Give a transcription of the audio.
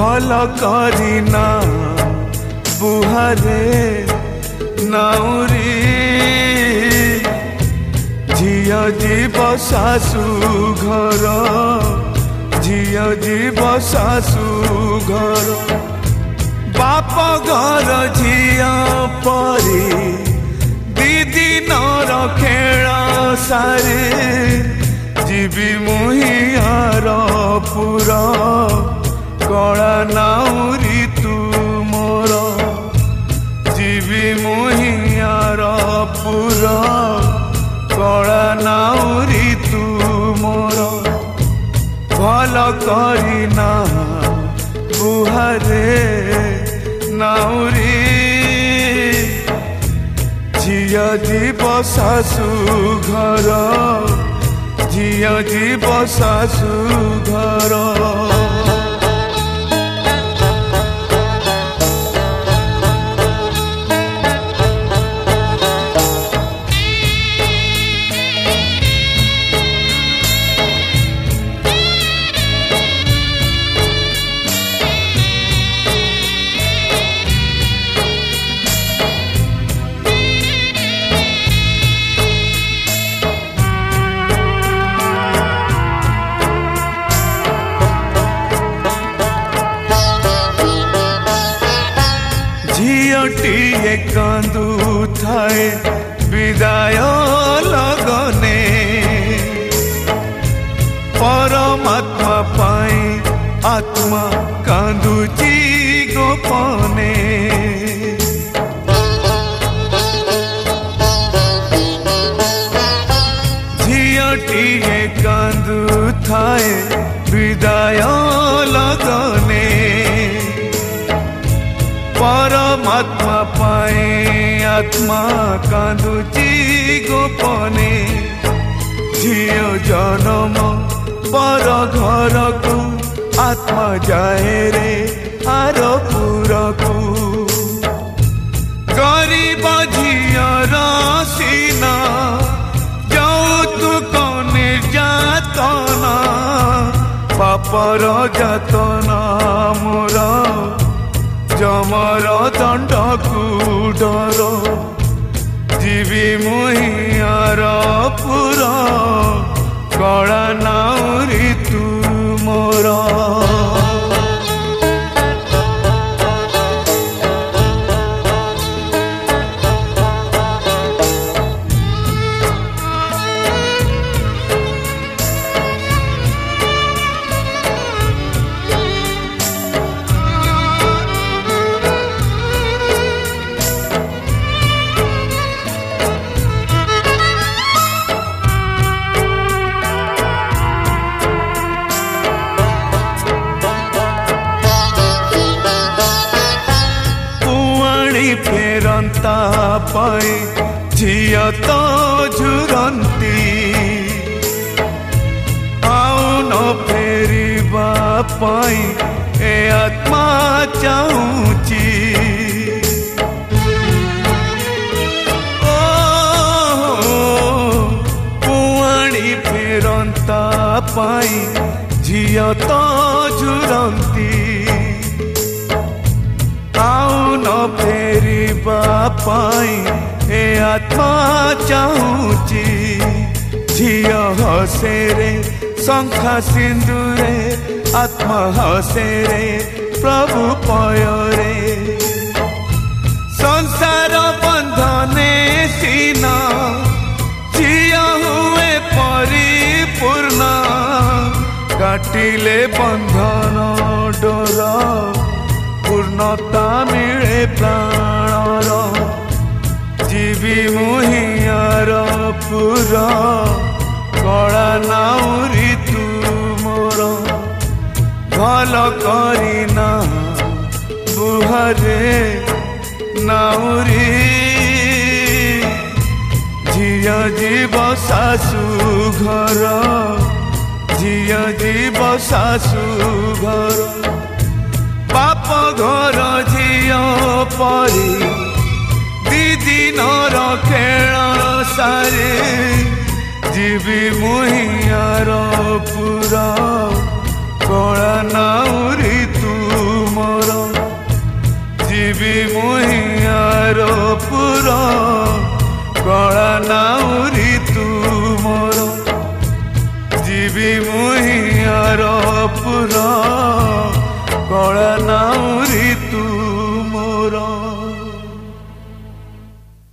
भल करिना बुहारे नाउरी झिया जीव सासू घर झिया जीव सासू घर बाप घर झिया परी दीदी नर खेल सारे जीवी मुहियार पुरा कला नाउरी तू मोर जीवी मुहियार पुरा कला नाउरी तू मोर भल करिना बुहारे नाउरी झिया जीव सासू घर झिया जीव सासू घर झियटीए कांदू थाए विदाय लगने परमात्मा पाई आत्मा कांदुची गोपने झियटीए कांदू थाए विदाय लगने परमात्मा पाए आत्मा कांदुची गोपने झियो जन्म पर घर को आत्मा जाए रे आर पुर को गरीब झियर सीना यौतुक निर्यातना पापर जातना मोर जमर दंड को डर जीवी मुहियार पुरा कला नाउरी तू मोर फेरंता पाई झिया तो झुरंती आउ न फेरिबा पाई ए आत्मा चाहूची पुआणी फेरंता पाई झिया तो झुरंती आउ न फेरिबा पाई ए आत्मा चाहूची झिया हसे रे शंखा सिंदूरे आत्मा हसे रे प्रभु पय रे संसार बंधने सीना झिया हुए परिपूर्ण काटिले बंधन डोर पूर्णता मिले प्राणर जीवी मुहियार पुरा कला नाउरी तू मोर भल करिना बुहारे नाउरी झिया जीव सासू घर झिया जीव सासू घर बाप घर झिया परी दीदी नर खेल सारे जीवी मुहियार पुरा कला नाउरी तू नाउ